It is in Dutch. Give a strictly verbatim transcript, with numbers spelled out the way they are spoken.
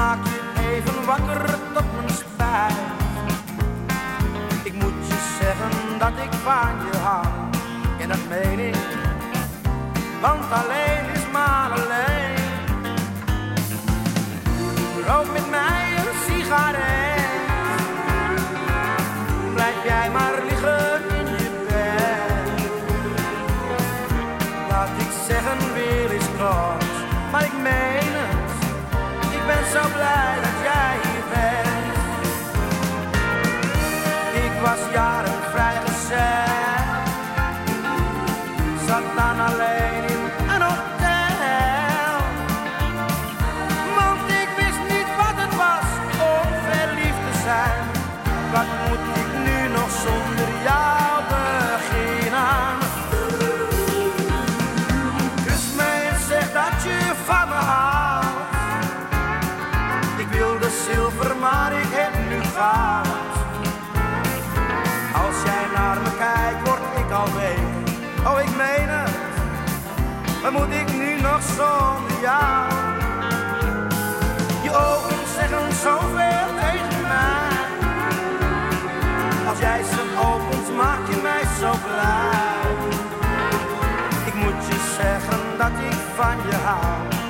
maak je even wakker tot mijn spijt. Ik moet je zeggen dat ik van je hou, en dat meen ik, want alleen is maar alleen. Rook met mij een sigaret, blijf jij maar liggen in je bed. Wat ik zeggen wil is kort, maar ik meen het, ik ben zo blij dat jij hier bent. Ik was jaren vrijgezel, zat dan alleen in een hotel, want ik wist niet wat het was om verliefd te zijn. Wat moet ik nu nog zonder jou beginnen? Kus me en zeg dat je van me houdt. Ik wilde zilver, maar ik heb nu goud. Als jij naar me kijkt, word ik al week. Oh, ik meen het, wat moet ik nu nog zonder jou? Je ogen zeggen zoveel tegen mij. Als jij ze opent, maak je mij zo blij. Ik moet je zeggen dat ik van je hou,